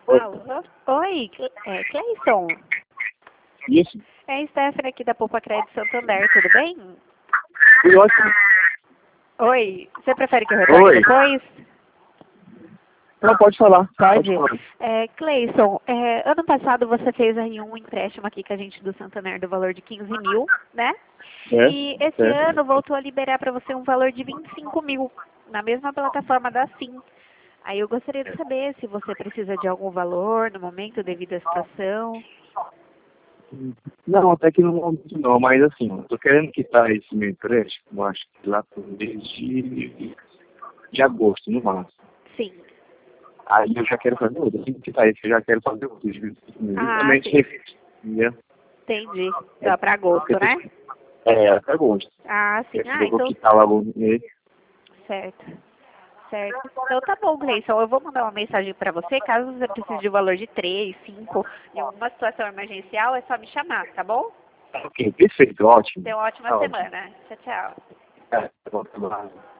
Oi. Alô? Oi, Cleison. Isso. É a Stephanie aqui da Poupa Crédito Santander, tudo bem? Tudo ótimo. Oi, você prefere que eu retorne Oi. depois? Não, pode falar. Pode. falar. Cleison, ano passado você fez aí um empréstimo aqui com a gente do Santander do valor de 15 mil, né? É? E esse É. ano voltou a liberar para você um valor de 25 mil, na mesma plataforma da Sim. Aí eu gostaria de saber se você precisa de algum valor no momento devido à situação. Não, até que no momento não, mas assim, eu tô querendo quitar esse meu empréstimo, acho que lá pro mês de agosto, no máximo. Sim. Aí eu já quero fazer outro. Assim que quitar esse, eu já quero fazer outro de 25 mil. Ah, Justamente sim. ia. Entendi. Dá para agosto, né? Até agosto. Ah, sim. Porque Ah, eu vou então, quitar logo ele. certo. Certo. Então tá bom, Gleison. Eu vou mandar uma mensagem para você. Caso você precise de um valor de 3, 5, em alguma situação emergencial, é só me chamar, tá bom? Ok, perfeito, ótimo. Tenha uma ótima Tá ótimo. semana. Tchau, tchau. Tá bom, tá bom.